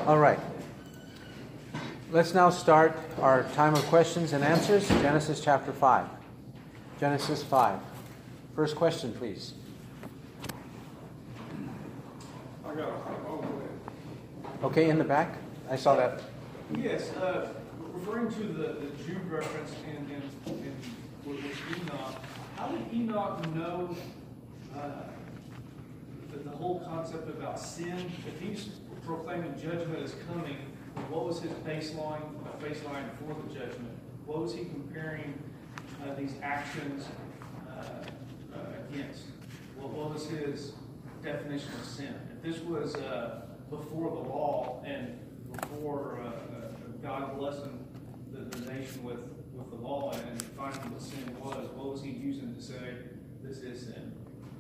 All right. Let's now start our time of questions and answers. Genesis chapter 5. Genesis 5. First question, please. I got it. Okay, in the back. I saw that. Yes, referring to the Jude reference in with Enoch, how did Enoch know the whole concept about sin? If he's proclaiming judgment is coming, what was his baseline for the judgment? What was he comparing these actions against? What was his definition of sin? If this was before the law and before God blessing the nation with the law and defining what sin was, what was he using to say this is sin?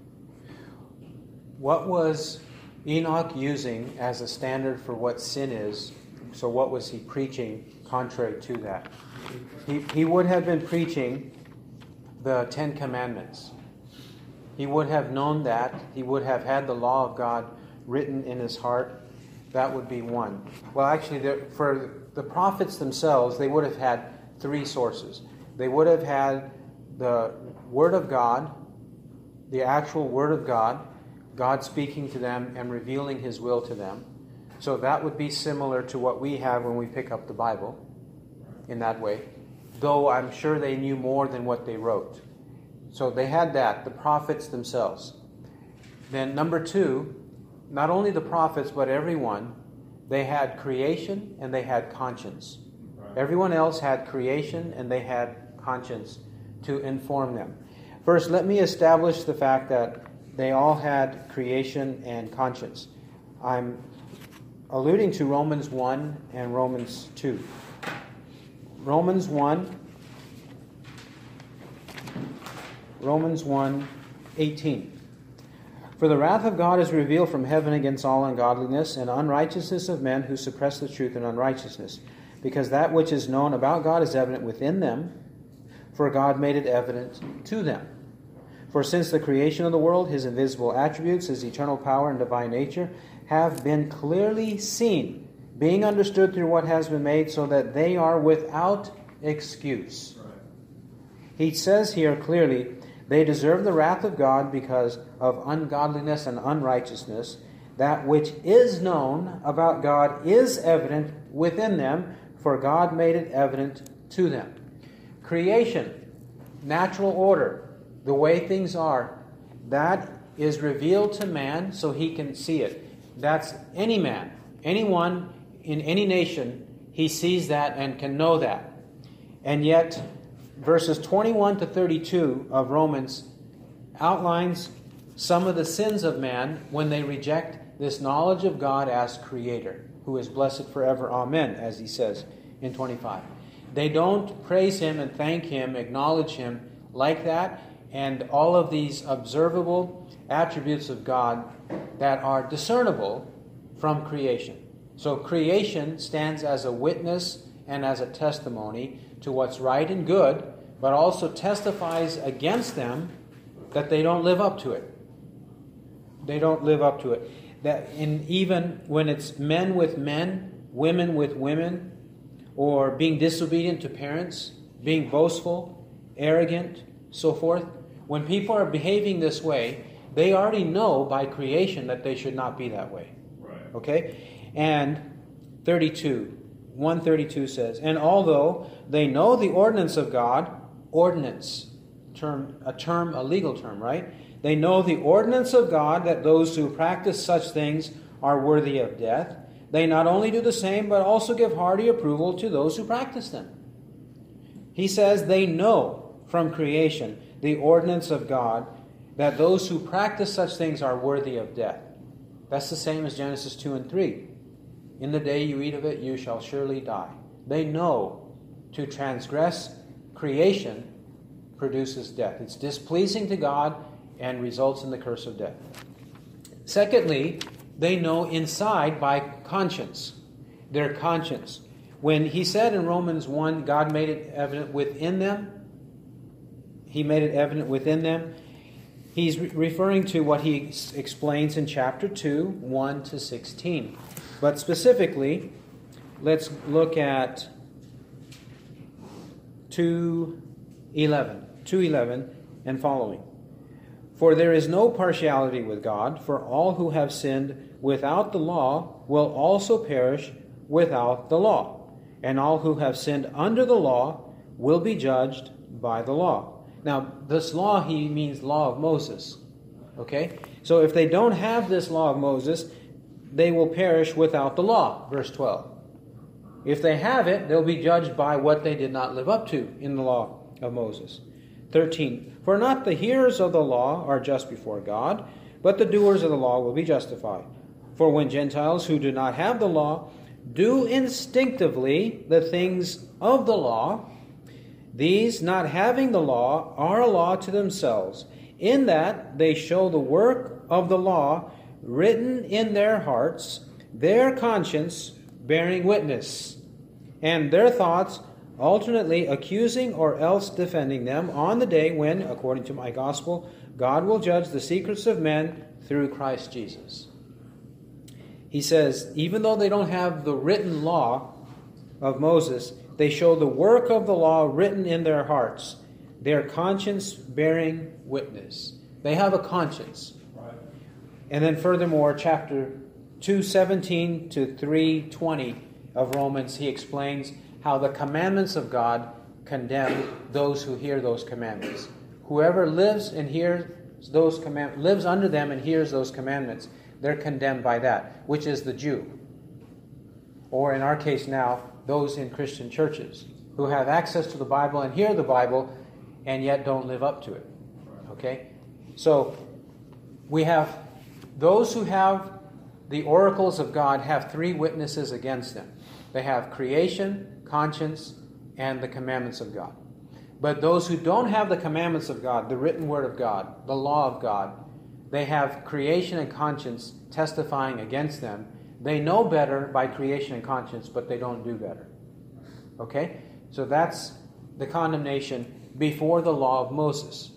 What was Enoch using as a standard for what sin is? So what was he preaching contrary to that? He would have been preaching the Ten Commandments. He would have known that. He would have had the law of God written in his heart. That would be one. Well, actually, for the prophets themselves, they would have had three sources. They would have had the Word of God, the actual Word of God, God speaking to them and revealing His will to them. So that would be similar to what we have when we pick up the Bible in that way. Though I'm sure they knew more than what they wrote. So they had that, the prophets themselves. Then number two, not only the prophets, but everyone, they had creation and they had conscience. Right. Everyone else had creation and they had conscience to inform them. First, let me establish the fact that they all had creation and conscience. I'm alluding to Romans 1 and Romans 2. Romans 1:18. For the wrath of God is revealed from heaven against all ungodliness and unrighteousness of men who suppress the truth in unrighteousness, because that which is known about God is evident within them, for God made it evident to them. For since the creation of the world, His invisible attributes, His eternal power and divine nature, have been clearly seen, being understood through what has been made, so that they are without excuse. Right. He says here clearly, they deserve the wrath of God because of ungodliness and unrighteousness. That which is known about God is evident within them, for God made it evident to them. Creation, natural order, the way things are, that is revealed to man so he can see it. That's any man, anyone in any nation, he sees that and can know that. And yet, verses 21 to 32 of Romans outlines some of the sins of man when they reject this knowledge of God as Creator, who is blessed forever. Amen, as he says in 25. They don't praise Him and thank Him, acknowledge Him like that, and all of these observable attributes of God that are discernible from creation. So creation stands as a witness and as a testimony to what's right and good, but also testifies against them that they don't live up to it. They don't live up to it. That even when it's men with men, women with women, or being disobedient to parents, being boastful, arrogant, so forth, when people are behaving this way, they already know by creation that they should not be that way. Right. Okay? And 132 says, and although they know the ordinance of God, ordinance, a legal term, right? They know the ordinance of God, that those who practice such things are worthy of death. They not only do the same, but also give hearty approval to those who practice them. He says they know from creation the ordinance of God, that those who practice such things are worthy of death. That's the same as Genesis 2 and 3. In the day you eat of it, you shall surely die. They know to transgress creation produces death. It's displeasing to God and results in the curse of death. Secondly, they know inside by conscience, their conscience. When he said in Romans 1, God made it evident within them, He made it evident within them, he's referring to what he explains in chapter 2, 1 to 16. But specifically, let's look at 2:11 and following. For there is no partiality with God, for all who have sinned without the law will also perish without the law, and all who have sinned under the law will be judged by the law. Now, this law, he means law of Moses. Okay? So if they don't have this law of Moses, they will perish without the law, verse 12. If they have it, they'll be judged by what they did not live up to in the law of Moses. 13. For not the hearers of the law are just before God, but the doers of the law will be justified. For when Gentiles who do not have the law do instinctively the things of the law, these, not having the law, are a law to themselves, in that they show the work of the law written in their hearts, their conscience bearing witness, and their thoughts alternately accusing or else defending them on the day when, according to my gospel, God will judge the secrets of men through Christ Jesus. He says, even though they don't have the written law of Moses, they show the work of the law written in their hearts, their conscience bearing witness. They have a conscience. Right. And then furthermore, chapter 2:17 to 3:20 of Romans, he explains how the commandments of God condemn those who hear those commandments. Whoever lives and hears those commandments, lives under them and hears those commandments, they're condemned by that, which is the Jew. Or in our case now, those in Christian churches who have access to the Bible and hear the Bible and yet don't live up to it. Okay? So we have those who have the oracles of God have three witnesses against them. They have creation, conscience, and the commandments of God. But those who don't have the commandments of God, the written word of God, the law of God, they have creation and conscience testifying against them. They know better by creation and conscience, but they don't do better. Okay? So that's the condemnation before the law of Moses.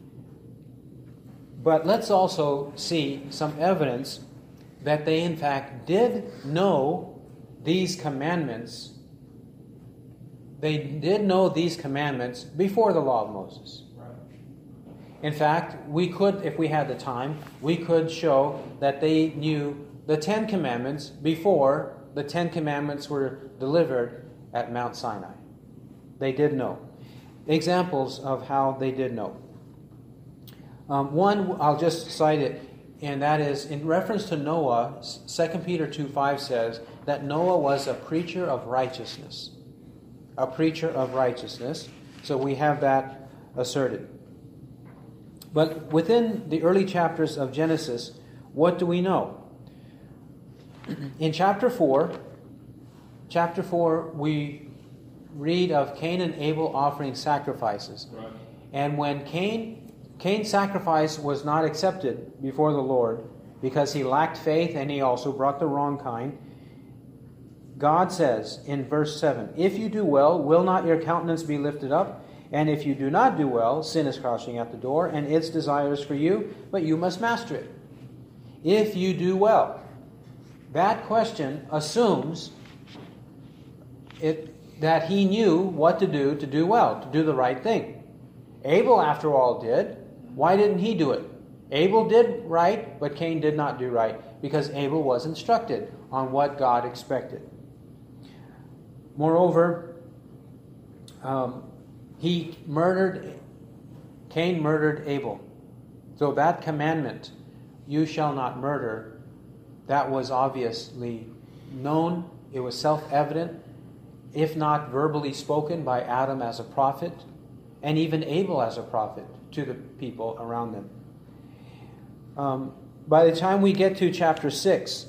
But let's also see some evidence that they in fact did know these commandments. They did know these commandments before the law of Moses. In fact, we could, if we had the time, we could show that they knew the Ten Commandments before the Ten Commandments were delivered at Mount Sinai. They did know. Examples of how they did know. One, I'll just cite it, and that is in reference to Noah. 2 Peter 2:5 says that Noah was a preacher of righteousness. A preacher of righteousness. So we have that asserted. But within the early chapters of Genesis, what do we know? In chapter 4, we read of Cain and Abel offering sacrifices. Right. And when Cain's sacrifice was not accepted before the Lord because he lacked faith and he also brought the wrong kind, God says in verse 7, "If you do well, will not your countenance be lifted up? And if you do not do well, sin is crouching at the door, and its desires for you, but you must master it." If you do well. That question assumes that he knew what to do well, to do the right thing. Abel, after all, did. Why didn't he do it? Abel did right, but Cain did not do right, because Abel was instructed on what God expected. Moreover, Cain murdered Abel. So that commandment, "You shall not murder," that was obviously known. It was self-evident, if not verbally spoken by Adam as a prophet, and even Abel as a prophet to the people around them. By the time we get to chapter 6,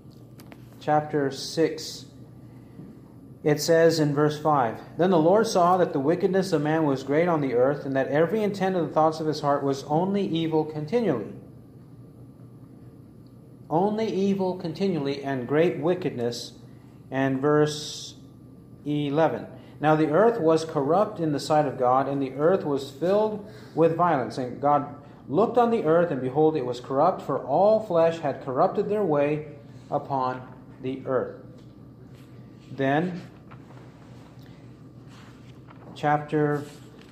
it says in verse 5, "Then the Lord saw that the wickedness of man was great on the earth, and that every intent of the thoughts of his heart was only evil continually." Only evil continually, and great wickedness. And verse 11, "Now the earth was corrupt in the sight of God, and the earth was filled with violence. And God looked on the earth, and behold, it was corrupt, for all flesh had corrupted their way upon the earth. Then, chapter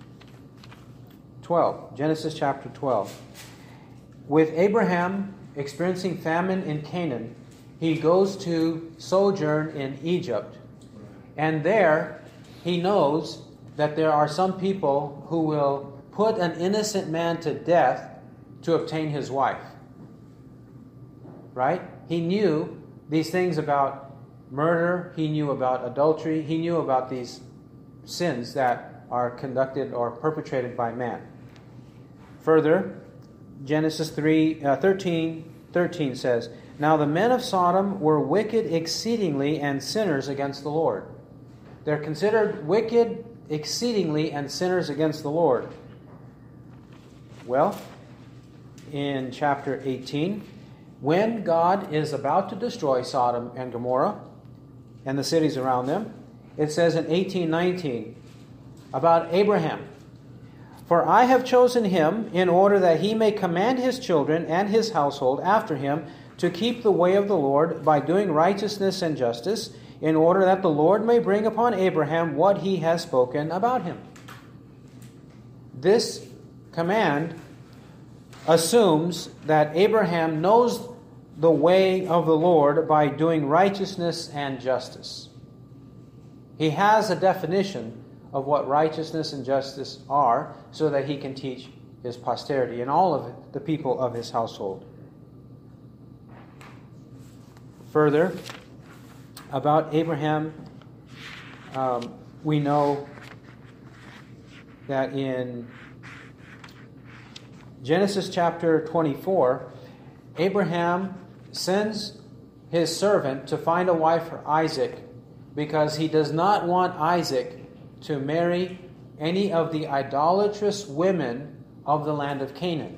12, Genesis chapter 12. With Abraham experiencing famine in Canaan, he goes to sojourn in Egypt. And there, he knows that there are some people who will put an innocent man to death to obtain his wife. Right? He knew these things about murder. He knew about adultery. He knew about these sins that are conducted or perpetrated by man. Further, Genesis 13:13 says, "Now the men of Sodom were wicked exceedingly and sinners against the Lord." They're considered wicked exceedingly and sinners against the Lord. Well, in chapter 18, when God is about to destroy Sodom and Gomorrah and the cities around them, it says in 18:19 about Abraham, "For I have chosen him in order that he may command his children and his household after him to keep the way of the Lord by doing righteousness and justice, in order that the Lord may bring upon Abraham what he has spoken about him." This command assumes that Abraham knows the way of the Lord by doing righteousness and justice. He has a definition of what righteousness and justice are so that he can teach his posterity and all of the people of his household. Further, about Abraham, we know that in Genesis chapter 24, Abraham sends his servant to find a wife for Isaac because he does not want Isaac to marry any of the idolatrous women of the land of Canaan.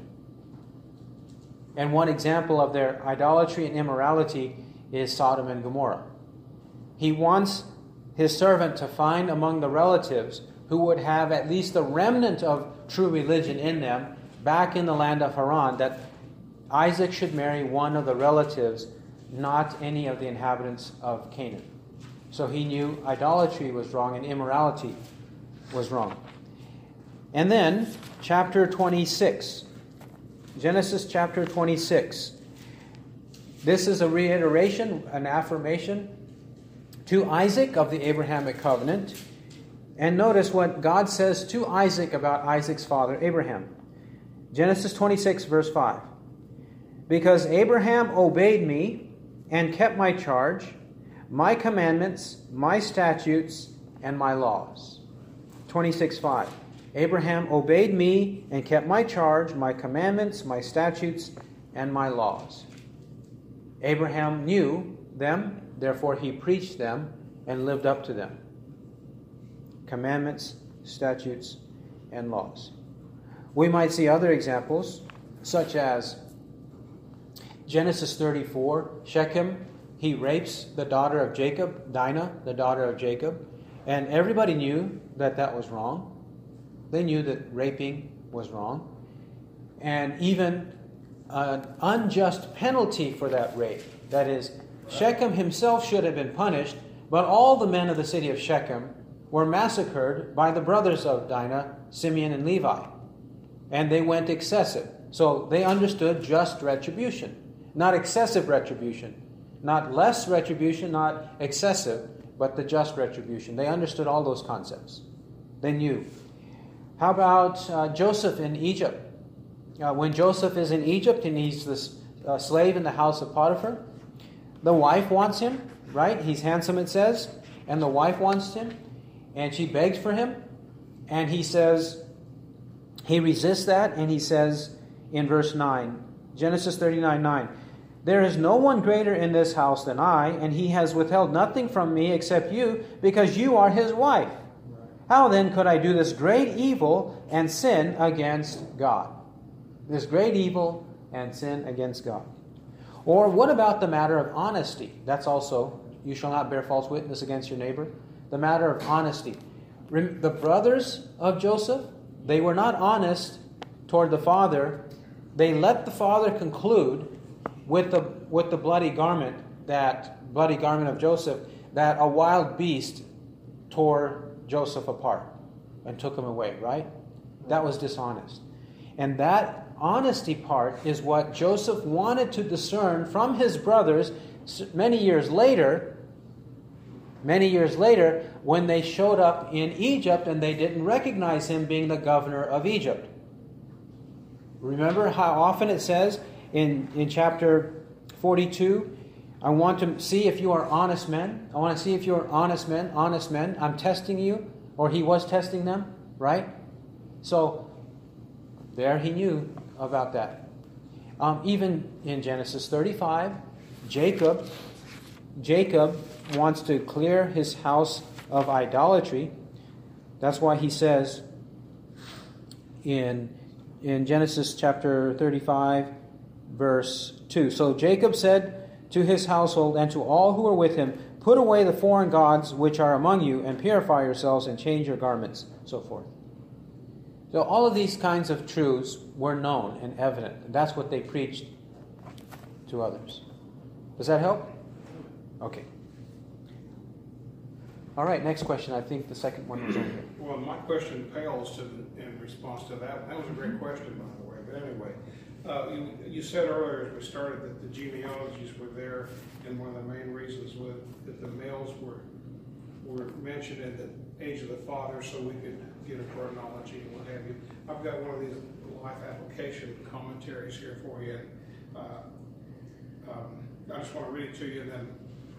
And one example of their idolatry and immorality is Sodom and Gomorrah. He wants his servant to find among the relatives who would have at least a remnant of true religion in them back in the land of Haran, that Isaac should marry one of the relatives, not any of the inhabitants of Canaan. So he knew idolatry was wrong and immorality was wrong. And then, chapter 26. Genesis chapter 26. This is a reiteration, an affirmation to Isaac of the Abrahamic covenant. And notice what God says to Isaac about Isaac's father, Abraham. Genesis 26, verse 5. "Because Abraham obeyed me and kept my charge, my commandments, my statutes, and my laws." 26:5. "Abraham obeyed me and kept my charge, my commandments, my statutes, and my laws." Abraham knew them, therefore he preached them and lived up to them. Commandments, statutes, and laws. We might see other examples, such as Genesis 34, Shechem, he rapes the daughter of Jacob, Dinah, the daughter of Jacob, and everybody knew that that was wrong. They knew that raping was wrong. And even an unjust penalty for that rape. That is, Shechem himself should have been punished, but all the men of the city of Shechem were massacred by the brothers of Dinah, Simeon and Levi. And they went excessive. So they understood just retribution, not excessive retribution. Not less retribution, not excessive, but the just retribution. They understood all those concepts. They knew. How about Joseph in Egypt? When Joseph is in Egypt and he's the slave in the house of Potiphar, the wife wants him, right? He's handsome, it says, and the wife wants him, and she begs for him, and he says, he resists that, and he says in verse 9, Genesis 39:9, "There is no one greater in this house than I, and he has withheld nothing from me except you, because you are his wife. How then could I do this great evil and sin against God?" This great evil and sin against God. Or what about the matter of honesty? That's also, "You shall not bear false witness against your neighbor." The matter of honesty. The brothers of Joseph, they were not honest toward the father. They let the father conclude with the bloody garment that bloody garment of Joseph, that a wild beast tore Joseph apart and took him away, right? That was dishonest. And that honesty part is what Joseph wanted to discern from his brothers many years later, when they showed up in Egypt and they didn't recognize him being the governor of Egypt. Remember how often it says in chapter 42, I want to see if you are honest men. I want to see if you are honest men. I'm testing you. Or he was testing them, right? So there he knew about that. Even in Genesis 35, Jacob wants to clear his house of idolatry. That's why he says in Genesis chapter 35, verse 2. So Jacob said to his household and to all who were with him, put away the foreign gods which are among you, and purify yourselves, and change your garments, so forth. So all of these kinds of truths were known and evident. And that's what they preached to others. Does that help? Okay. All right, next question. I think the second one was over here. Well, my question pales in response to that. That was a great question, by the way. But anyway, you said earlier as we started that the genealogies were there, and one of the main reasons was that the males were mentioned at the age of the father, so we could get a chronology and what have you. I've got one of these life application commentaries here for you. I just want to read it to you, and then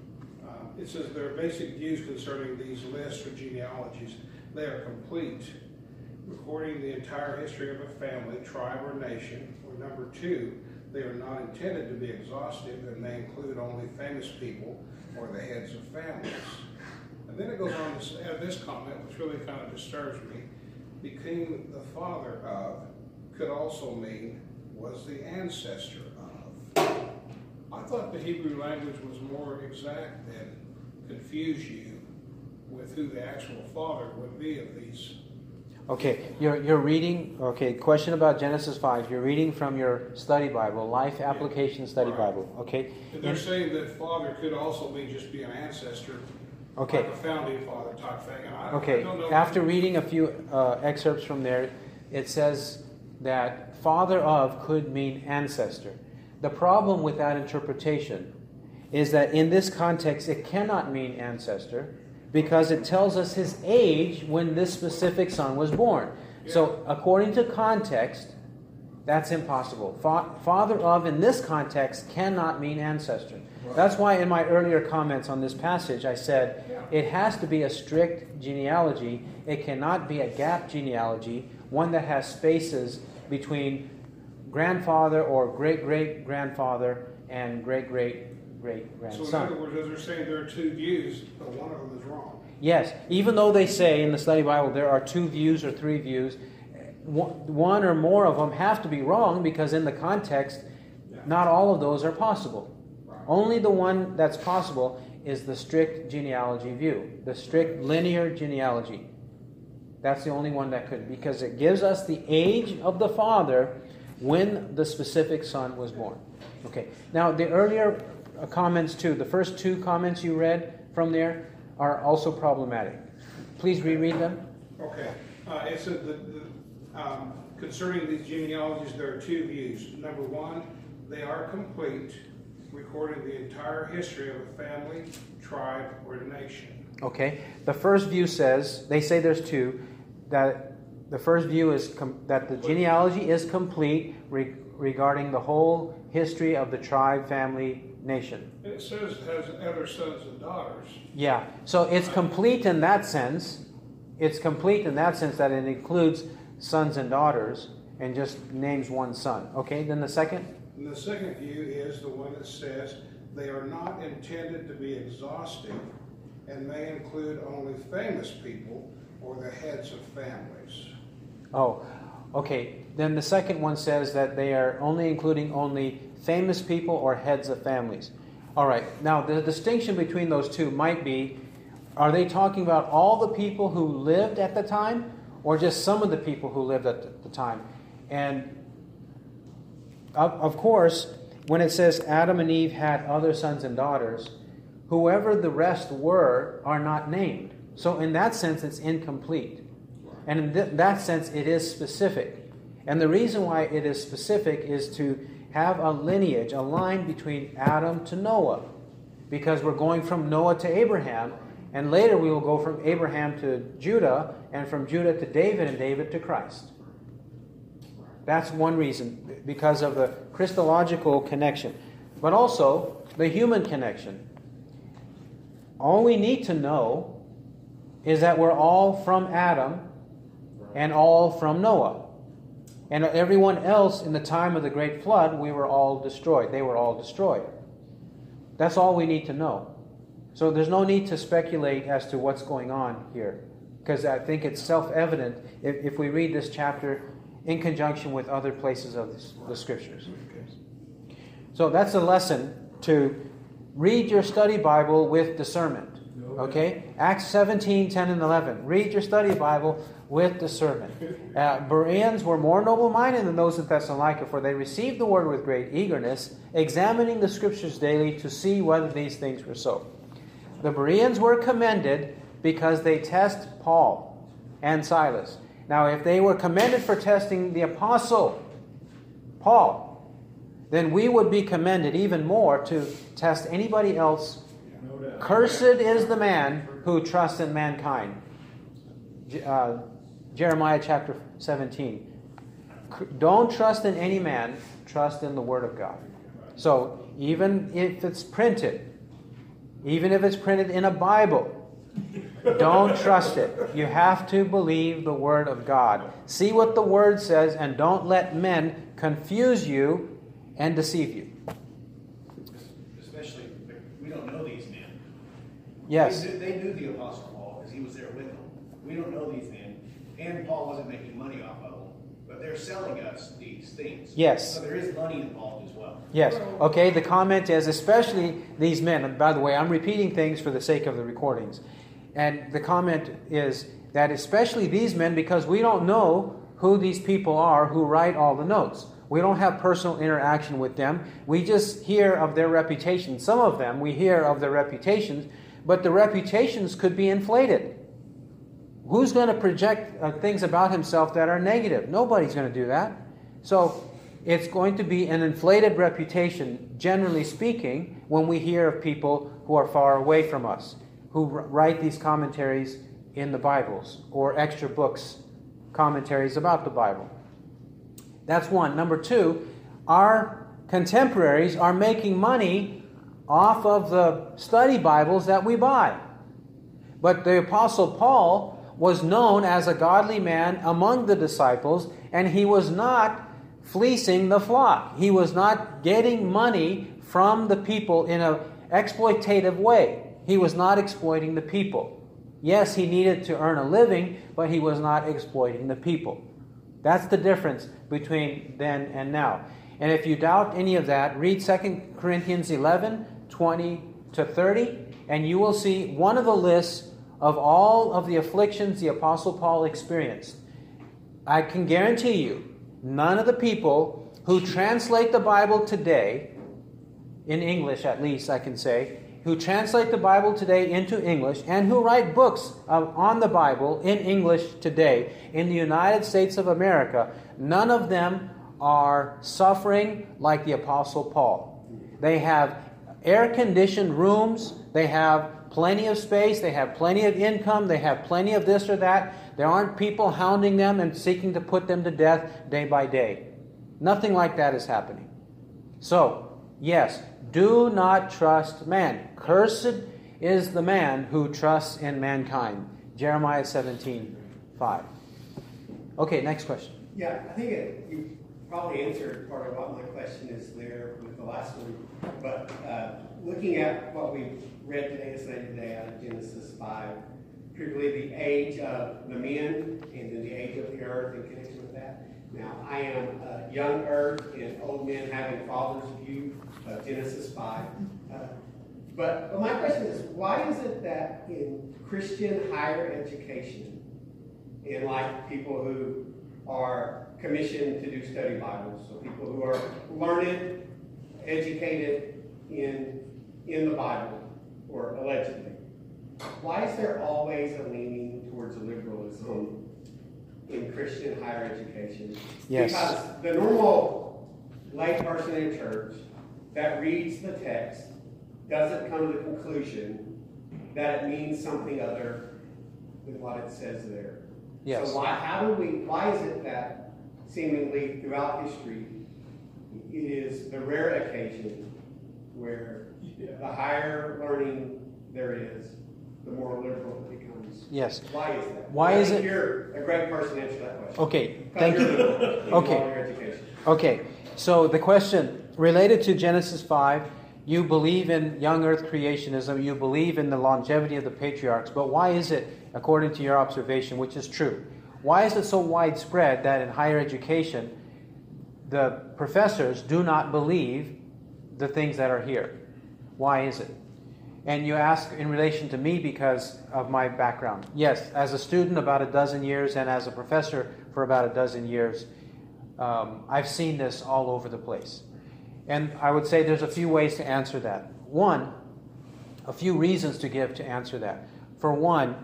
it says there are basic views concerning these lists or genealogies. They are complete, recording the entire history of a family, tribe, or nation. Or number two, they are not intended to be exhaustive, and they include only famous people or the heads of families. And then it goes on to add this comment, which really kind of disturbs me. Became the father of could also mean was the ancestor of. I thought the Hebrew language was more exact than confuse you with who the actual father would be of these. Okay, you're reading, question about Genesis 5. You're reading from your study Bible, Life Application Study Bible, okay? And they're saying that father could also just be an ancestor, like a founding father type thing. And I don't know. After reading a few excerpts from there, it says that father of could mean ancestor. The problem with that interpretation is that in this context, it cannot mean ancestor, because it tells us his age when this specific son was born. Yeah. So according to context, that's impossible. Father of in this context cannot mean ancestor. Right. That's why in my earlier comments on this passage I said it has to be a strict genealogy. It cannot be a gap genealogy, one that has spaces between grandfather or great-great-grandfather and great-great-great-grandson. So in other words, as they're saying there are two views, but one of them is wrong. Yes, even though they say in the study Bible there are two views or three views, one or more of them have to be wrong, because in the context, not all of those are possible. Right. Only the one that's possible is the strict genealogy view, the strict linear genealogy. That's the only one that could, because it gives us the age of the father when the specific son was born. Okay. Now, the earlier comments too, the first two comments you read from there are also problematic. Please reread them. Okay. It said that concerning these genealogies, there are two views. Number one, they are complete, recording the entire history of a family, tribe, or nation. Okay. The first view says, they say there's two, that the first view is that the genealogy is complete regarding the whole history of the tribe, family, nation. It says it has other sons and daughters. Yeah. So it's complete in that sense. It's complete in that sense that it includes sons and daughters and just names one son. Okay, then the second? And the second view is the one that says they are not intended to be exhaustive and may include only famous people or the heads of families. Oh, okay. Then the second one says that they are only including only famous people or heads of families. All right. Now, the distinction between those two might be, are they talking about all the people who lived at the time, or just some of the people who lived at the time? And of course, when it says Adam and Eve had other sons and daughters, whoever the rest were are not named. So in that sense, it's incomplete. And in that sense, it is specific. And the reason why it is specific is to have a lineage, a line between Adam to Noah. Because we're going from Noah to Abraham, and later we will go from Abraham to Judah, and from Judah to David, and David to Christ. That's one reason, because of the Christological connection. But also, the human connection. All we need to know is that we're all from Adam and all from Noah. And everyone else in the time of the great flood, we were all destroyed. They were all destroyed. That's all we need to know. So there's no need to speculate as to what's going on here, because I think it's self-evident if we read this chapter in conjunction with other places of the Scriptures. So that's a lesson, to read your study Bible with discernment. Okay? Acts 17, 10 and 11. Read your study Bible with discernment. Bereans were more noble-minded than those in Thessalonica, for they received the word with great eagerness, examining the Scriptures daily to see whether these things were so. The Bereans were commended because they test Paul and Silas. Now, if they were commended for testing the apostle Paul, then we would be commended even more to test anybody else. Cursed is the man who trusts in mankind. Jeremiah chapter 17. Don't trust in any man, trust in the Word of God. So, even if it's printed in a Bible, don't trust it. You have to believe the Word of God. See what the Word says, and don't let men confuse you and deceive you. Especially, we don't know these men. Yes. They knew the Apostle Paul because he was there with them. We don't know these men. And Paul wasn't making money off of them. But they're selling us these things. Yes. So there is money involved as well. Yes. Okay, the comment is especially these men. And by the way, I'm repeating things for the sake of the recordings. And the comment is that especially these men, because we don't know who these people are who write all the notes. We don't have personal interaction with them. We just hear of their reputation. Some of them, we hear of their reputations, but the reputations could be inflated. Who's going to project things about himself that are negative? Nobody's going to do that. So it's going to be an inflated reputation, generally speaking, when we hear of people who are far away from us, who write these commentaries in the Bibles or extra books, commentaries about the Bible. That's one. Number two, our contemporaries are making money off of the study Bibles that we buy. But the Apostle Paul was known as a godly man among the disciples, and he was not fleecing the flock. He was not getting money from the people in an exploitative way. He was not exploiting the people. Yes, he needed to earn a living, but he was not exploiting the people. That's the difference between then and now. And if you doubt any of that, read 2 Corinthians 11, 20 to 30, and you will see one of the lists of all of the afflictions the Apostle Paul experienced. I can guarantee you, none of the people who translate the Bible today, in English at least I can say, who translate the Bible today into English and who write books on the Bible in English today in the United States of America, none of them are suffering like the Apostle Paul. They have air-conditioned rooms, they have plenty of space, they have plenty of income, they have plenty of this or that. There aren't people hounding them and seeking to put them to death day by day. Nothing like that is happening. So, yes, do not trust man. Cursed is the man who trusts in mankind. Jeremiah 17:5. Okay, next question. Yeah, I think you probably answered part of what my question is there with the last one. But looking at what we read today, studied today out of Genesis 5, particularly the age of the men and then the age of the earth in connection with that. Now, I am young earth and old men having father's view of Genesis 5. But my question is, why is it that in Christian higher education, and like people who are commissioned to do study Bibles, so people who are learned educated in the Bible, or allegedly, why is there always a leaning towards liberalism in Christian higher education? Yes. Because the normal lay person in church that reads the text doesn't come to the conclusion that it means something other than what it says there. Yes. So why is it that seemingly throughout history it is the rare occasion where the higher learning there is, the more liberal it becomes? Yes. Why is that? Why is it? You're a great person to answer that question. Okay, thank you. In Okay. all your education. Okay, so the question related to Genesis 5, you believe in young earth creationism, you believe in the longevity of the patriarchs, but why is it, according to your observation, which is true, why is it so widespread that in higher education the professors do not believe the things that are here? Why is it? And you ask in relation to me because of my background. Yes, as a student about a dozen years and as a professor for about a dozen years, I've seen this all over the place. And I would say there's a few ways to answer that. One, a few reasons to give to answer that. For one,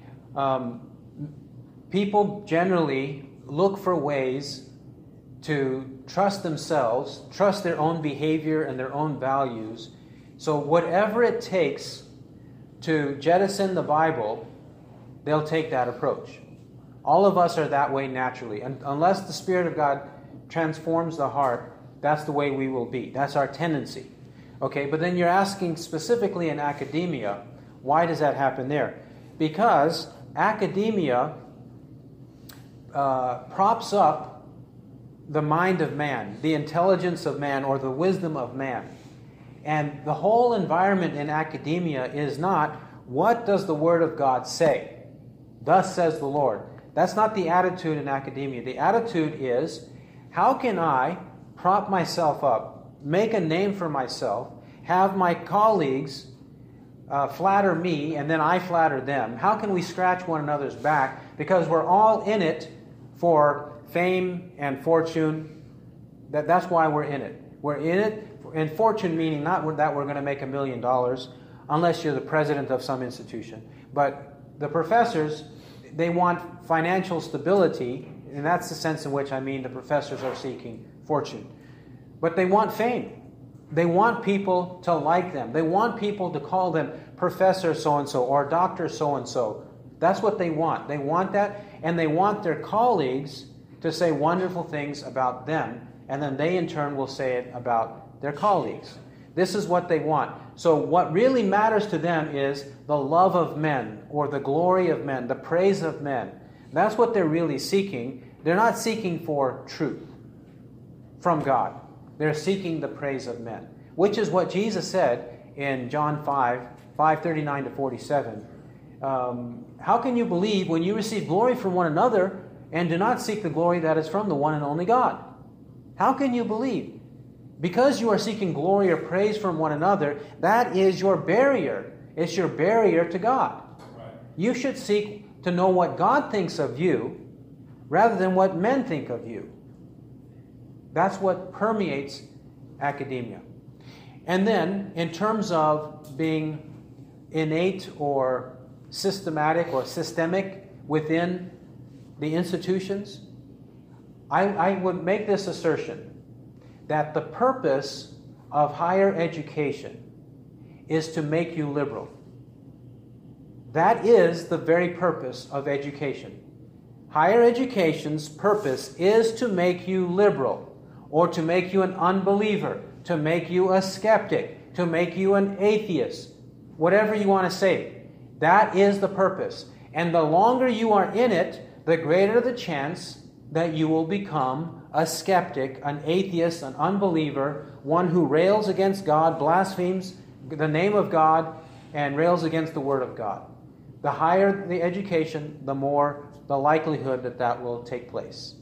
people generally look for ways to trust themselves, trust their own behavior and their own values. So whatever it takes to jettison the Bible, they'll take that approach. All of us are that way naturally. And unless the Spirit of God transforms the heart, that's the way we will be. That's our tendency. Okay, but then you're asking specifically in academia, why does that happen there? Because academia props up the mind of man, the intelligence of man, or the wisdom of man. And the whole environment in academia is not, what does the Word of God say? Thus says the Lord. That's not the attitude in academia. The attitude is, how can I prop myself up, make a name for myself, have my colleagues flatter me, and then I flatter them? How can we scratch one another's back? Because we're all in it for fame and fortune. That's why we're in it. We're in it, and fortune meaning not that we're going to make $1 million, unless you're the president of some institution. But the professors, they want financial stability, and that's the sense in which I mean the professors are seeking fortune. But they want fame. They want people to like them. They want people to call them Professor so-and-so or Dr. so-and-so. That's what they want. They want that, and they want their colleagues to say wonderful things about them, and then they in turn will say it about their colleagues. This is what they want. So what really matters to them is the love of men, or the glory of men, the praise of men. That's what they're really seeking. They're not seeking for truth from God. They're seeking the praise of men, which is what Jesus said in John 5:39 to 47. How can you believe when you receive glory from one another and do not seek the glory that is from the one and only God? How can you believe? Because you are seeking glory or praise from one another, that is your barrier. It's your barrier to God. Right. You should seek to know what God thinks of you rather than what men think of you. That's what permeates academia. And then, in terms of being innate or systematic or systemic within the institutions, I would make this assertion that the purpose of higher education is to make you liberal. That is the very purpose of education. Higher education's purpose is to make you liberal, or to make you an unbeliever, to make you a skeptic, to make you an atheist, whatever you want to say. That is the purpose. And the longer you are in it, the greater the chance that you will become a skeptic, an atheist, an unbeliever, one who rails against God, blasphemes the name of God, and rails against the Word of God. The higher the education, the more the likelihood that that will take place.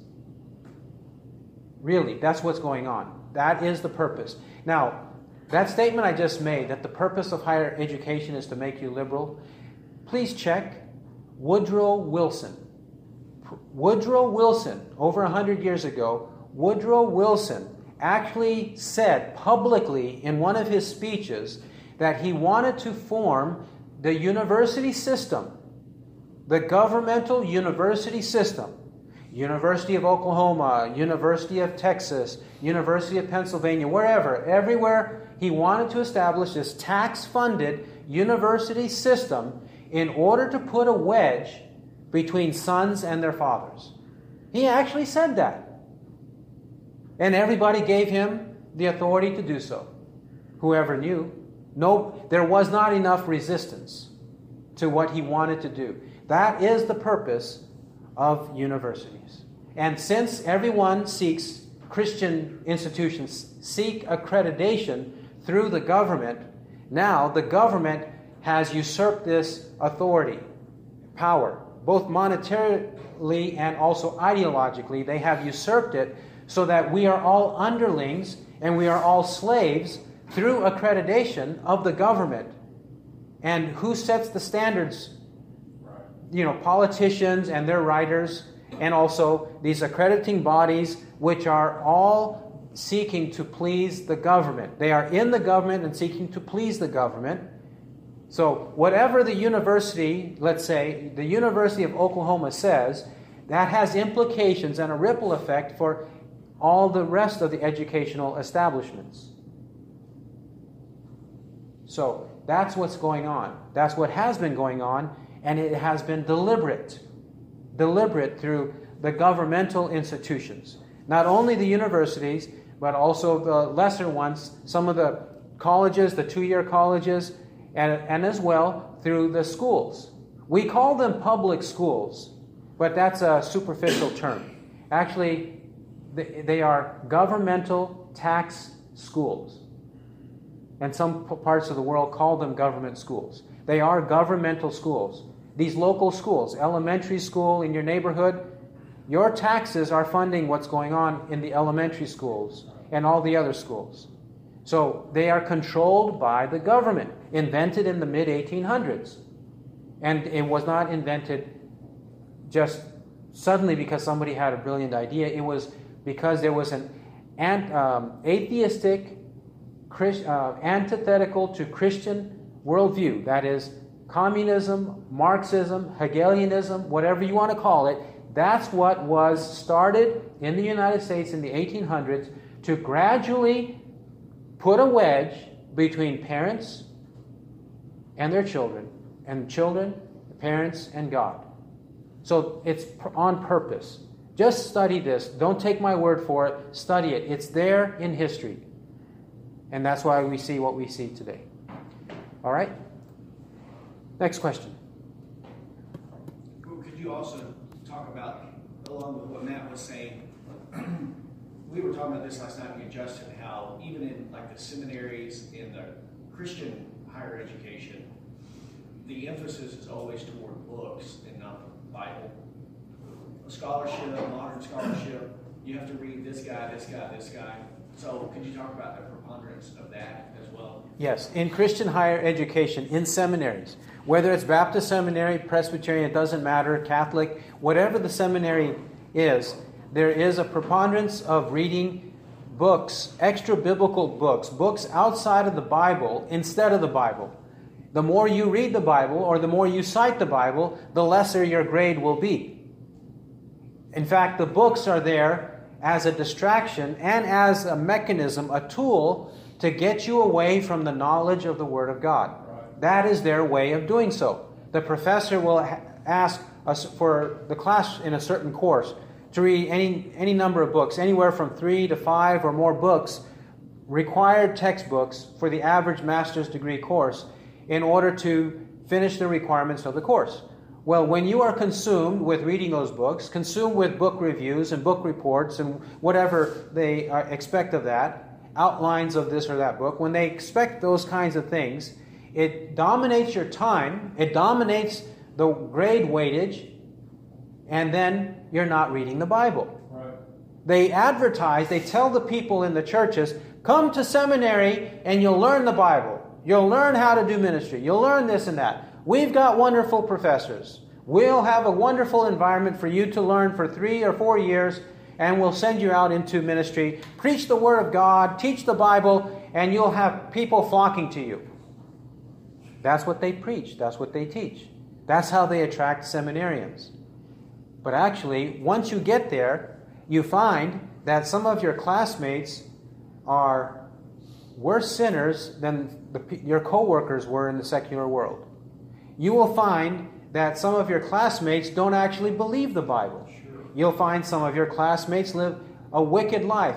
Really, that's what's going on. That is the purpose. Now, that statement I just made, that the purpose of higher education is to make you liberal, please check Woodrow Wilson. Woodrow Wilson, over 100 years ago, Woodrow Wilson actually said publicly in one of his speeches that he wanted to form the university system, the governmental university system. University of Oklahoma, University of Texas, University of Pennsylvania, wherever, everywhere, he wanted to establish this tax-funded university system in order to put a wedge between sons and their fathers. He actually said that. And everybody gave him the authority to do so. Whoever knew. No, there was not enough resistance to what he wanted to do. That is the purpose of universities. And since everyone seeks, Christian institutions seek accreditation through the government, now the government has usurped this authority, power, both monetarily and also ideologically. They have usurped it so that we are all underlings and we are all slaves through accreditation of the government. And who sets the standards? Politicians and their writers, and also these accrediting bodies, which are all seeking to please the government. They are in the government and seeking to please the government. So whatever the university, let's say, the University of Oklahoma says, that has implications and a ripple effect for all the rest of the educational establishments. So that's what's going on. That's what has been going on, and it has been deliberate through the governmental institutions. Not only the universities, but also the lesser ones, some of the colleges, the 2-year colleges, and as well through the schools. We call them public schools, but that's a superficial term. Actually, they are governmental tax schools. And some parts of the world call them government schools. They are governmental schools. These local schools, elementary school in your neighborhood, your taxes are funding what's going on in the elementary schools and all the other schools. So they are controlled by the government, invented in the mid-1800s. And it was not invented just suddenly because somebody had a brilliant idea. It was because there was an atheistic, antithetical to Christian worldview. That is, communism, Marxism, Hegelianism, whatever you want to call it. That's what was started in the United States in the 1800s to gradually put a wedge between parents and their children, and children, parents, and God. So it's on purpose. Just study this. Don't take my word for it. Study it. It's there in history. And that's why we see what we see today. All right? Next question. Could you also talk about, along with what Matt was saying, we were talking about this last night with Justin, how even in like the seminaries, in the Christian higher education, the emphasis is always toward books and not the Bible. Scholarship, modern scholarship, you have to read this guy, this guy, this guy. So could you talk about the preponderance of that as well? Yes, in Christian higher education, in seminaries, whether it's Baptist seminary, Presbyterian, it doesn't matter, Catholic, whatever the seminary is, there is a preponderance of reading books, extra biblical books, books outside of the Bible instead of the Bible. The more you read the Bible or the more you cite the Bible, the lesser your grade will be. In fact, the books are there as a distraction and as a mechanism, a tool to get you away from the knowledge of the Word of God. Right. That is their way of doing so. The professor will ask us for the class in a certain course to read any number of books, anywhere from 3 to 5 or more books, required textbooks for the average master's degree course in order to finish the requirements of the course. Well, when you are consumed with reading those books, consumed with book reviews and book reports and whatever they expect of that, outlines of this or that book, when they expect those kinds of things, it dominates your time, it dominates the grade weightage, and then you're not reading the Bible. Right. They advertise, they tell the people in the churches, come to seminary and you'll learn the Bible. You'll learn how to do ministry. You'll learn this and that. We've got wonderful professors. We'll have a wonderful environment for you to learn for 3 or 4 years, and we'll send you out into ministry. Preach the Word of God, teach the Bible, and you'll have people flocking to you. That's what they preach. That's what they teach. That's how they attract seminarians. But actually, once you get there, you find that some of your classmates are worse sinners than your co-workers were in the secular world. You will find that some of your classmates don't actually believe the Bible. You'll find some of your classmates live a wicked life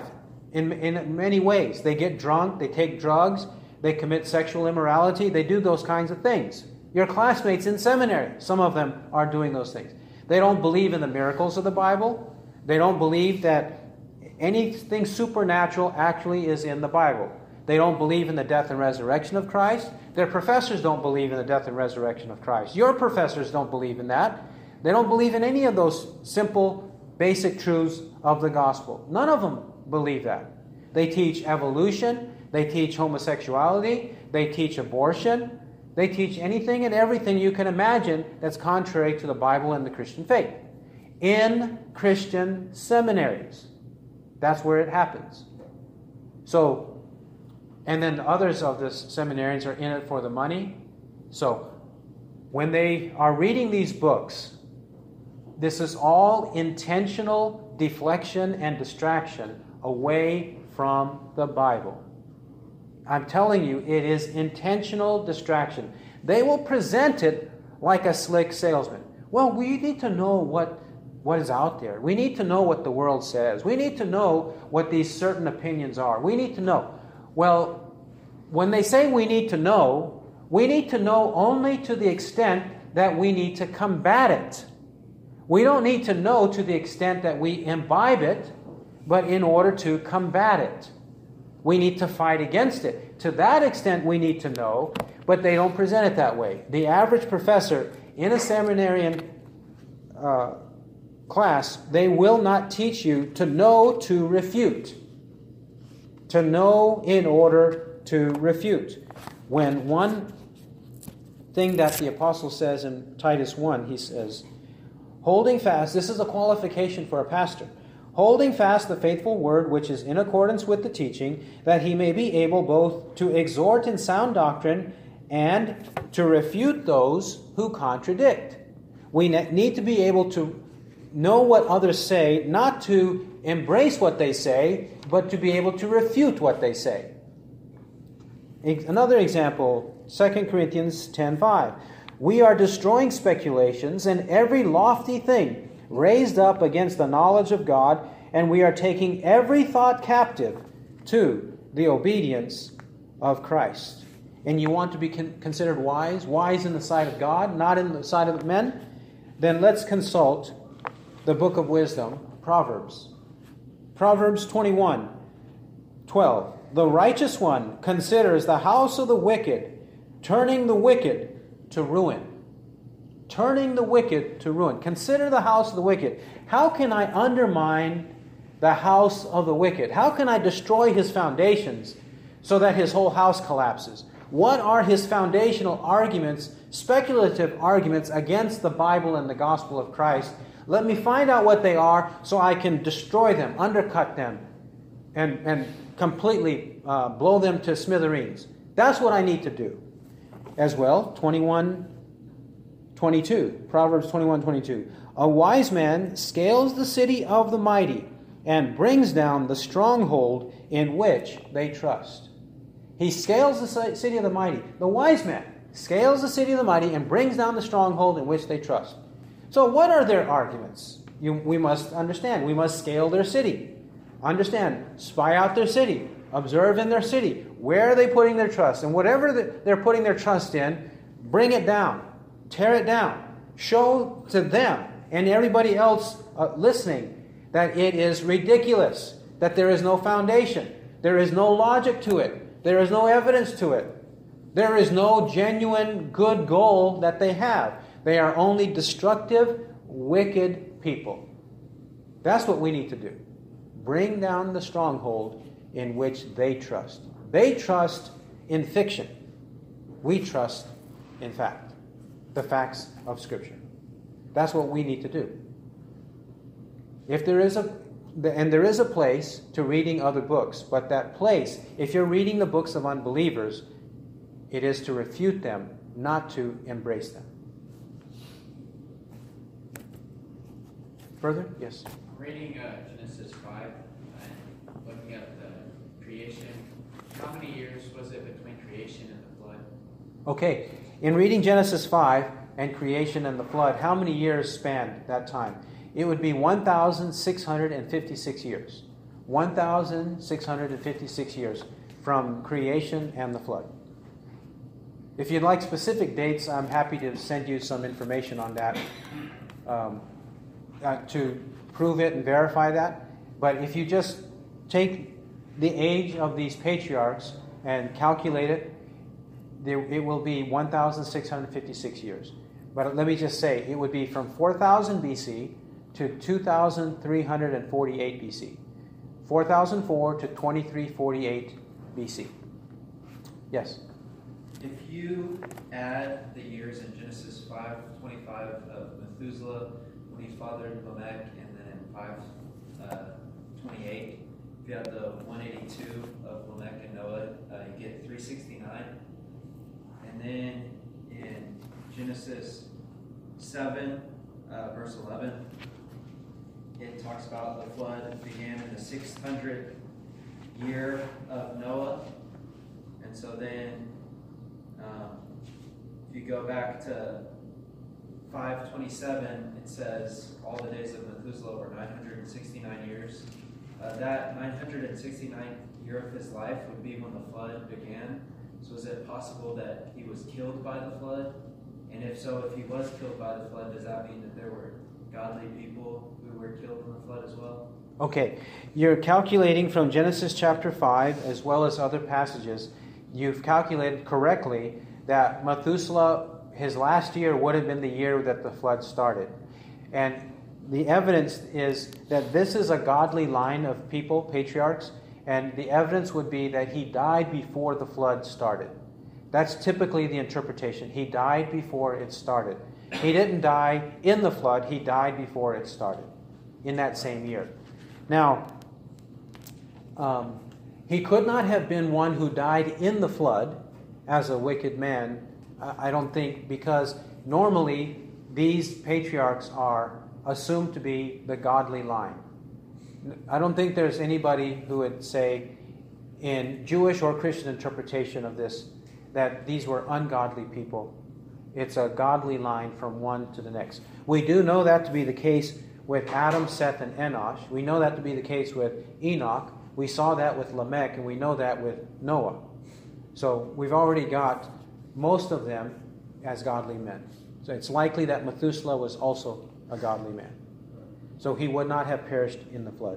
in many ways. They get drunk, they take drugs, they commit sexual immorality, they do those kinds of things. Your classmates in seminary, some of them are doing those things. They don't believe in the miracles of the Bible. They don't believe that anything supernatural actually is in the Bible. They don't believe in the death and resurrection of Christ. Their professors don't believe in the death and resurrection of Christ. Your professors don't believe in that. They don't believe in any of those simple, basic truths of the gospel. None of them believe that. They teach evolution. They teach homosexuality. They teach abortion. They teach anything and everything you can imagine that's contrary to the Bible and the Christian faith. In Christian seminaries. That's where it happens. So, and then others of the seminarians are in it for the money. So, when they are reading these books, this is all intentional deflection and distraction away from the Bible. I'm telling you, it is intentional distraction. They will present it like a slick salesman. Well, we need to know what is out there. We need to know what the world says. We need to know what these certain opinions are. We need to know. Well, when they say we need to know only to the extent that we need to combat it. We don't need to know to the extent that we imbibe it, but in order to combat it. We need to fight against it. To that extent we need to know, but they don't present it that way. The average professor in a seminarian class, they will not teach you to know to refute. To know in order to refute. When one thing that the apostle says in Titus 1, he says, holding fast, this is a qualification for a pastor, holding fast the faithful word which is in accordance with the teaching, that he may be able both to exhort in sound doctrine and to refute those who contradict. We need to be able to know what others say, not to embrace what they say, but to be able to refute what they say. Another example, 2 Corinthians 10:5. We are destroying speculations and every lofty thing raised up against the knowledge of God, and we are taking every thought captive to the obedience of Christ. And you want to be considered wise? Wise in the sight of God, not in the sight of men? Then let's consult the book of wisdom, Proverbs. Proverbs 21:12. The righteous one considers the house of the wicked, turning the wicked to ruin. Turning the wicked to ruin. Consider the house of the wicked. How can I undermine the house of the wicked? How can I destroy his foundations so that his whole house collapses? What are his foundational arguments, speculative arguments against the Bible and the gospel of Christ? Let me find out what they are so I can destroy them, undercut them, and completely blow them to smithereens. That's what I need to do. As well, 21:22, Proverbs 21:22. A wise man scales the city of the mighty and brings down the stronghold in which they trust. He scales the city of the mighty. The wise man scales the city of the mighty and brings down the stronghold in which they trust. So what are their arguments? We must understand. We must scale their city. Understand. Spy out their city. Observe in their city. Where are they putting their trust? And whatever they're putting their trust in, bring it down. Tear it down. Show to them and everybody else listening that it is ridiculous, that there is no foundation. There is no logic to it. There is no evidence to it. There is no genuine good goal that they have. They are only destructive, wicked people. That's what we need to do. Bring down the stronghold in which they trust. They trust in fiction. We trust in fact. The facts of Scripture. That's what we need to do. If there is a and there is a place to reading other books, but that place, if you're reading the books of unbelievers, it is to refute them, not to embrace them. Further? Yes. Reading Genesis 5 and looking at the creation, how many years was it between creation and the flood? Okay, in reading Genesis 5 and creation and the flood, how many years spanned that time? It would be 1,656 years. 1,656 years from creation and the flood. If you'd like specific dates, I'm happy to send you some information on that to prove it and verify that. But if you just take the age of these patriarchs and calculate it, it will be 1,656 years. But let me just say, it would be from 4000 BC to 2348 BC. 4004 to 2348 BC. Yes? If you add the years in Genesis 5:25 of Methuselah when he fathered Lamech, and then in 5:28, if you have the 182 of Lamech and Noah, you get 369. And then in Genesis 7, verse 11, it talks about the flood began in the 600th year of Noah. And so then, if you go back to 5:27, it says all the days of Methuselah were 969 years. That 969th year of his life would be when the flood began. So is it possible that he was killed by the flood? And if so, if he was killed by the flood, does that mean that there were godly people who were killed in the flood as well? Okay, you're calculating from Genesis chapter 5 as well as other passages. You've calculated correctly that Methuselah, his last year would have been the year that the flood started. And the evidence is that this is a godly line of people, patriarchs, and the evidence would be that he died before the flood started. That's typically the interpretation. He died before it started. He didn't die in the flood, he died before it started, in that same year. Now, he could not have been one who died in the flood as a wicked man, I don't think, because normally these patriarchs are assumed to be the godly line. I don't think there's anybody who would say in Jewish or Christian interpretation of this that these were ungodly people. It's a godly line from one to the next. We do know that to be the case with Adam, Seth, and Enosh. We know that to be the case with Enoch. We saw that with Lamech, and we know that with Noah. So we've already got most of them as godly men. So it's likely that Methuselah was also a godly man. So he would not have perished in the flood,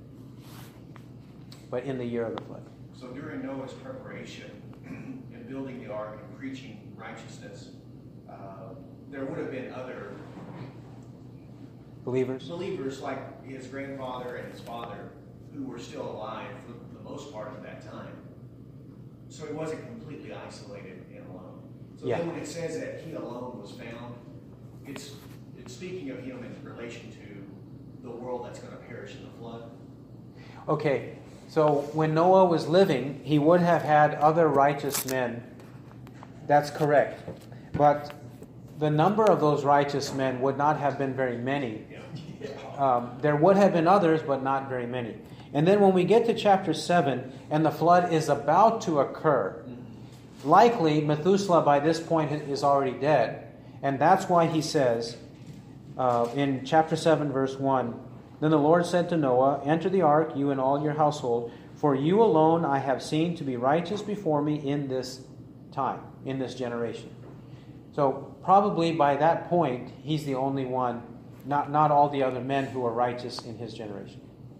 but in the year of the flood. So during Noah's preparation and building the ark and preaching righteousness, there would have been other Believers? believers like his grandfather and his father who were still alive for the most part of that time. So he wasn't completely isolated and alone. So then when it says that he alone was found, it's speaking of him in relation to the world that's going to perish in the flood. Okay, so when Noah was living, he would have had other righteous men. That's correct. But the number of those righteous men would not have been very many. There would have been others, but not very many. And then when we get to chapter 7, and the flood is about to occur, likely Methuselah by this point is already dead. And that's why he says in chapter 7, verse 1, "Then the Lord said to Noah, 'Enter the ark, you and all your household, for you alone I have seen to be righteous before me in this time, in this generation.'" So probably by that point, he's the only one, not all the other men who are righteous in his generation.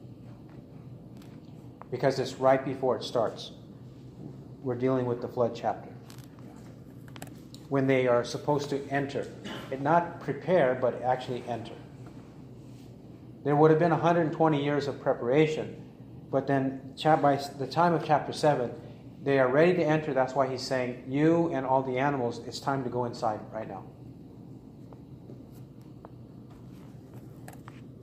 Because it's right before it starts. We're dealing with the flood chapter. When they are supposed to enter. Not prepare, but actually enter. There would have been 120 years of preparation, but then by the time of chapter 7, they are ready to enter. That's why he's saying, you and all the animals, it's time to go inside right now. When you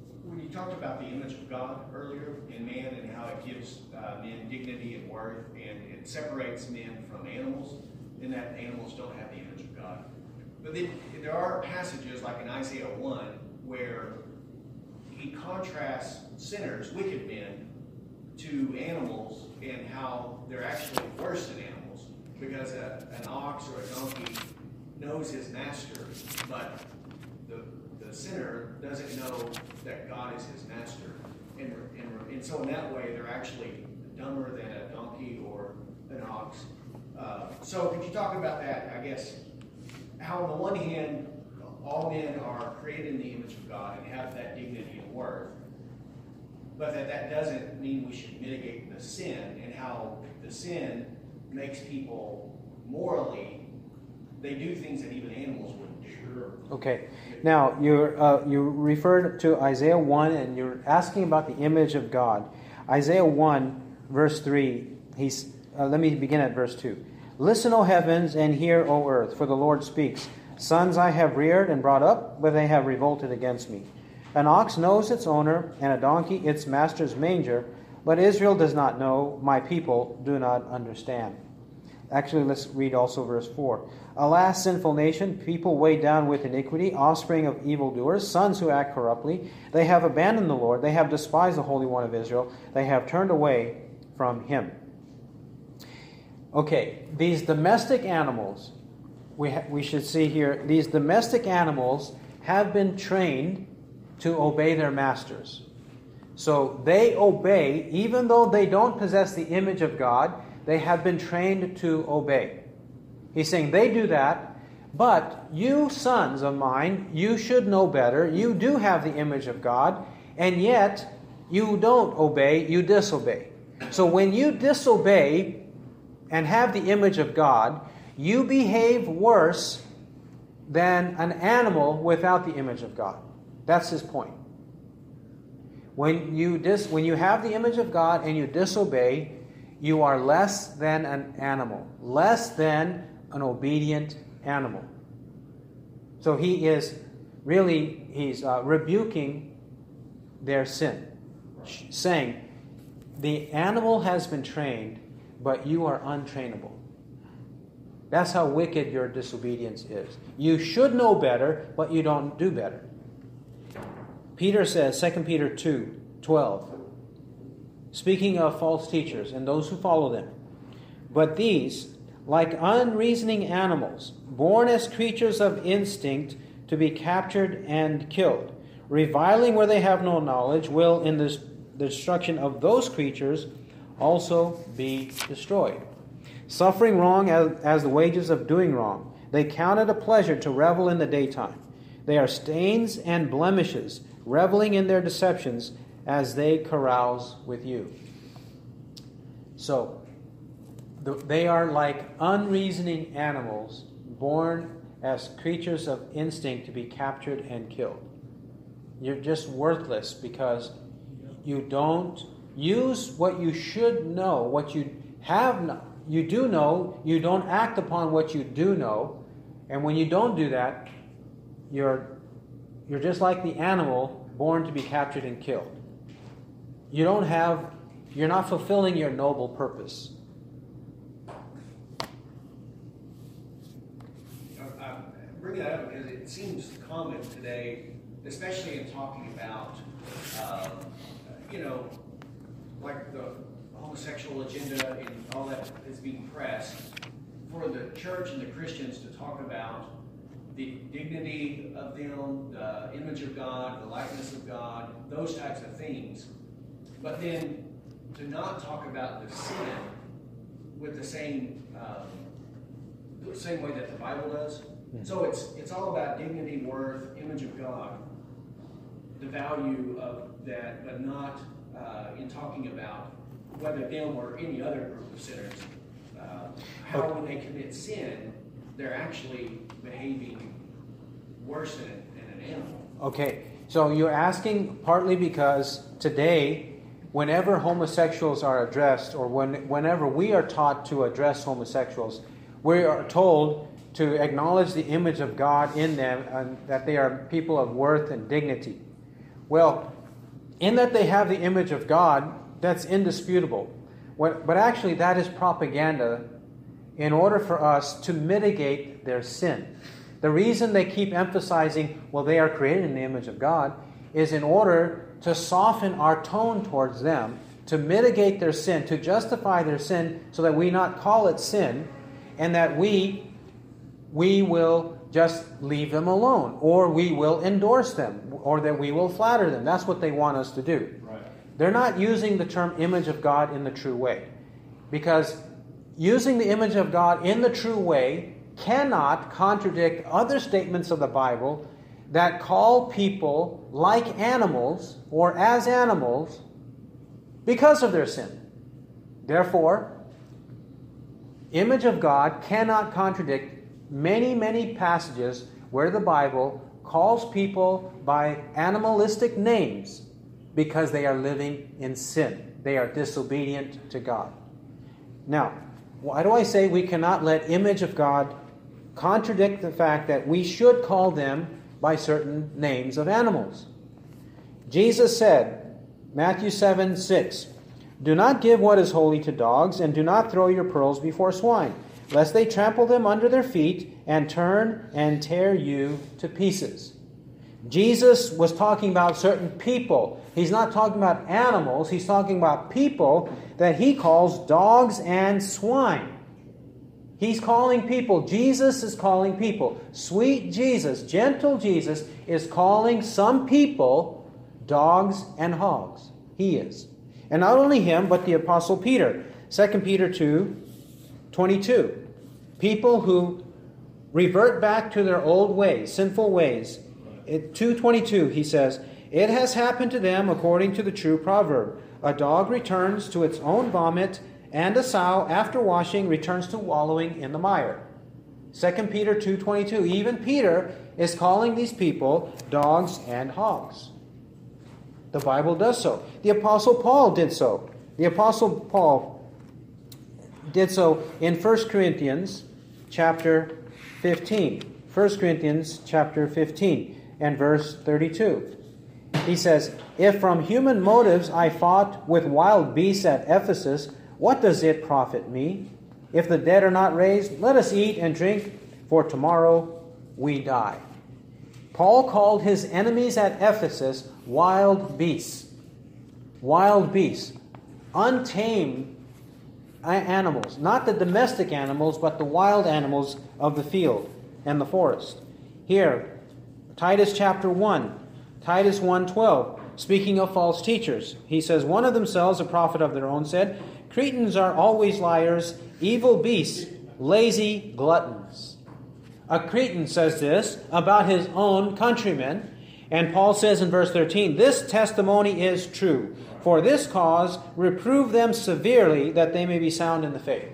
talked about the image of God earlier in man and how it gives men dignity and worth, and it separates men from animals, in that animals don't have the image of God. But then there are passages like in Isaiah 1 where he contrasts sinners, wicked men, to animals and how they're actually worse than animals, because an ox or a donkey knows his master, but the sinner doesn't know that God is his master. And so in that way, they're actually dumber than a donkey or an ox. So could you talk about that, I guess, how on the one hand, all men are created in the image of God and have that dignity and worth, but that doesn't mean we should mitigate the sin, and how the sin makes people morally, they do things that even animals wouldn't do. Sure. Okay. Now, you referred to Isaiah 1, and you're asking about the image of God. Isaiah 1, verse 3, let me begin at verse 2. Listen, O heavens, and hear, O earth, for the Lord speaks. Sons I have reared and brought up, but they have revolted against me. An ox knows its owner, and a donkey its master's manger, but Israel does not know, my people do not understand. Actually, let's read also verse 4. Alas, sinful nation, people weighed down with iniquity, offspring of evildoers, sons who act corruptly. They have abandoned the Lord. They have despised the Holy One of Israel. They have turned away from him. Okay, these domestic animals, we should see here, these domestic animals have been trained to obey their masters. So they obey, even though they don't possess the image of God, they have been trained to obey. He's saying they do that, but you sons of mine, you should know better. You do have the image of God, and yet you don't obey, you disobey. So when you disobey and have the image of God, you behave worse than an animal without the image of God. That's his point. When you have the image of God and you disobey, you are less than an animal, less than an obedient animal. So he's rebuking their sin, saying, the animal has been trained, but you are untrainable. That's how wicked your disobedience is. You should know better, but you don't do better. Peter says, 2 Peter 2:12, speaking of false teachers and those who follow them, but these, like unreasoning animals, born as creatures of instinct to be captured and killed, reviling where they have no knowledge, will in the destruction of those creatures also be destroyed. Suffering wrong as the wages of doing wrong, they count it a pleasure to revel in the daytime. They are stains and blemishes, reveling in their deceptions as they carouse with you. So, they are like unreasoning animals, born as creatures of instinct to be captured and killed. You're just worthless because you don't use what you should know, what you have you do know, you don't act upon what you do know, and when you don't do that, you're just like the animal born to be captured and killed. You're not fulfilling your noble purpose. I bring that up because it seems common today, especially in talking about, like the homosexual agenda and all that is being pressed, for the church and the Christians to talk about the dignity of them, the image of God, the likeness of God, those types of things. But then to not talk about the sin with the same way that the Bible does. Mm-hmm. So it's all about dignity, worth, image of God, the value of that, but not in talking about whether them or any other group of sinners, how when they commit sin, they're actually behaving worse than an animal. Okay, so you're asking partly because today, whenever homosexuals are addressed, or whenever we are taught to address homosexuals, we are told to acknowledge the image of God in them and that they are people of worth and dignity. Well, in that they have the image of God, that's indisputable. But actually that is propaganda in order for us to mitigate their sin. The reason they keep emphasizing, well, they are created in the image of God, is in order to soften our tone towards them, to mitigate their sin, to justify their sin, so that we not call it sin, and that we will just leave them alone, or we will endorse them, or that we will flatter them. That's what they want us to do. Right. They're not using the term image of God in the true way. Because using the image of God in the true way cannot contradict other statements of the Bible that call people like animals or as animals because of their sin. Therefore, image of God cannot contradict many, many passages where the Bible calls people by animalistic names because they are living in sin. They are disobedient to God. Now, why do I say we cannot let image of God contradict the fact that we should call them by certain names of animals? Jesus said, Matthew 7:6, "Do not give what is holy to dogs, and do not throw your pearls before swine, lest they trample them under their feet and turn and tear you to pieces." Jesus was talking about certain people. He's not talking about animals. He's talking about people that he calls dogs and swine. He's calling people. Jesus is calling people. Sweet Jesus, gentle Jesus is calling some people dogs and hogs. He is. And not only him, but the Apostle Peter. 2 Peter 2:22. People who revert back to their old ways, sinful ways. At 2:22 he says, "It has happened to them according to the true proverb. A dog returns to its own vomit, and a sow, after washing, returns to wallowing in the mire." 2 Peter 2:22. Even Peter is calling these people dogs and hogs. The Bible does so. The Apostle Paul did so. The Apostle Paul did so in 1 Corinthians chapter 15. 1 Corinthians chapter 15 and verse 32. He says, "If from human motives I fought with wild beasts at Ephesus, what does it profit me? If the dead are not raised, let us eat and drink, for tomorrow we die." Paul called his enemies at Ephesus wild beasts. Wild beasts. Untamed animals. Not the domestic animals, but the wild animals of the field and the forest. Here, Titus chapter 1. Titus 1:12. Speaking of false teachers, he says, "One of themselves, a prophet of their own, said, 'Cretans are always liars, evil beasts, lazy gluttons.'" A Cretan says this about his own countrymen. And Paul says in verse 13, "This testimony is true. For this cause, reprove them severely, that they may be sound in the faith."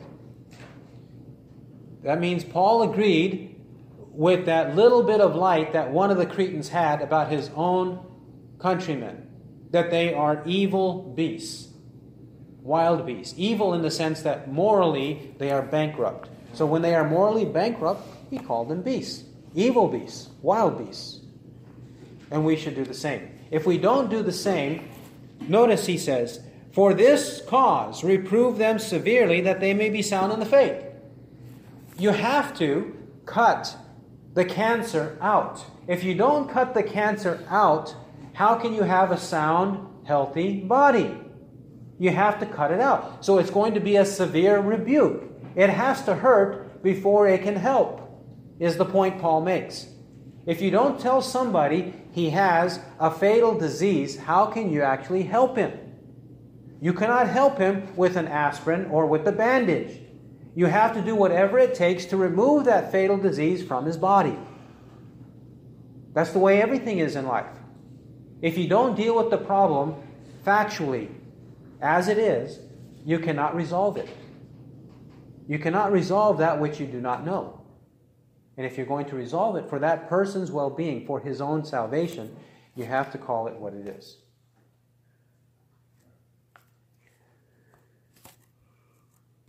That means Paul agreed with that little bit of light that one of the Cretans had about his own countrymen, that they are evil beasts, wild beasts. Evil in the sense that morally they are bankrupt. So when they are morally bankrupt, he called them beasts, evil beasts, wild beasts. And we should do the same. If we don't do the same, notice he says, "For this cause reprove them severely, that they may be sound in the faith." You have to cut the cancer out. If you don't cut the cancer out, how can you have a sound, healthy body? You have to cut it out. So it's going to be a severe rebuke. It has to hurt before it can help, is the point Paul makes. If you don't tell somebody he has a fatal disease, how can you actually help him? You cannot help him with an aspirin or with a bandage. You have to do whatever it takes to remove that fatal disease from his body. That's the way everything is in life. If you don't deal with the problem factually, as it is, you cannot resolve it. You cannot resolve that which you do not know. And if you're going to resolve it for that person's well-being, for his own salvation, you have to call it what it is.